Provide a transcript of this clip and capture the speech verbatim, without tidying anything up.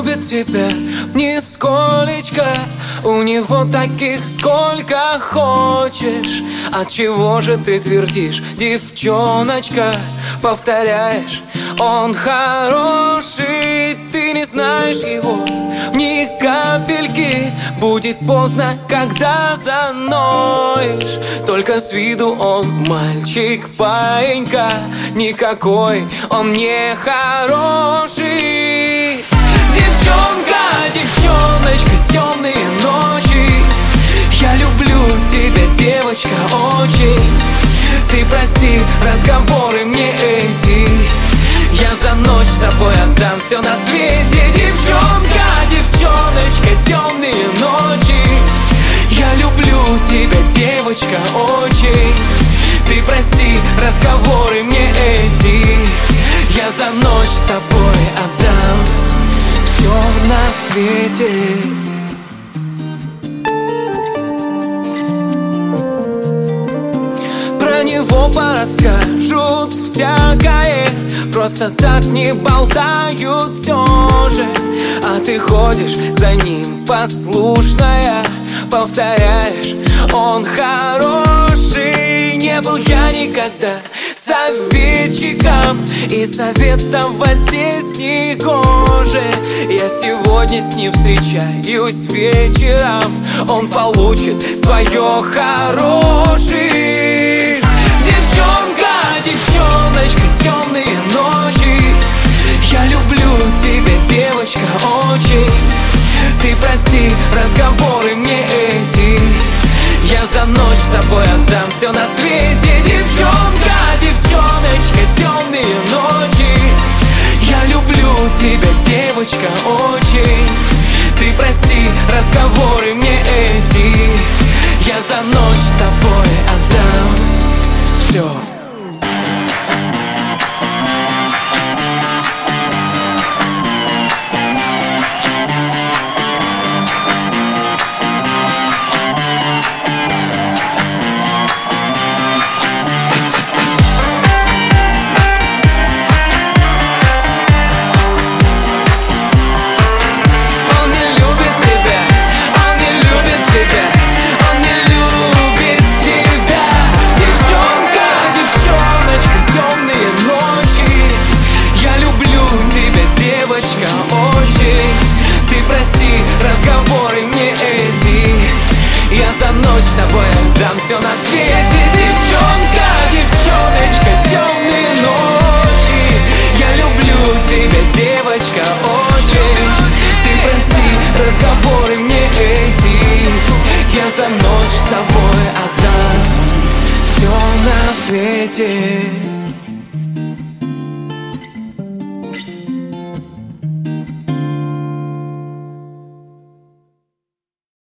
любит тебя нисколечко. У него таких сколько хочешь. Отчего же ты твердишь, девчоночка? Повторяешь, он хороший, ты не знаешь его ни капельки. Будет поздно, когда заноешь. Только с виду он мальчик, паинька. Никакой он не хороший. Девчонка, девчоночка, темные ночи. Я люблю тебя, девочка, очень. Ты прости разговоры мне эти. Я за ночь с тобой отдам все на свете. Девчонка, девчоночка, темные ночи. Я люблю тебя, девочка, очень. Ты прости разговоры мне эти. Я за ночь с тобой отдам все на свете. Про него порасскажут всякое, просто так не болтают все же. А ты ходишь за ним послушная, повторяешь, он хороший. Не был я никогда советчиком, и советовать здесь не гоже. Я сегодня с ним встречаюсь вечером, он получит свое хороший. Девчонка, девчоночка, темные ночи. Я люблю тебя, девочка, очень. Ты прости разговоры мне эти. Я за ночь с тобой отдам все на свете. Девчонка, девчоночка, темные ночи. Я люблю тебя, девочка, очень. Ты прости разговоры мне эти. Я за ночь с тобой отдам все. С тобой отдам все на свете. Девчонка, девчоночка, темные ночи. Я люблю тебя, девочка, очень. Ты прости разговоры мне эти. Я за ночь с тобой отдам все на свете.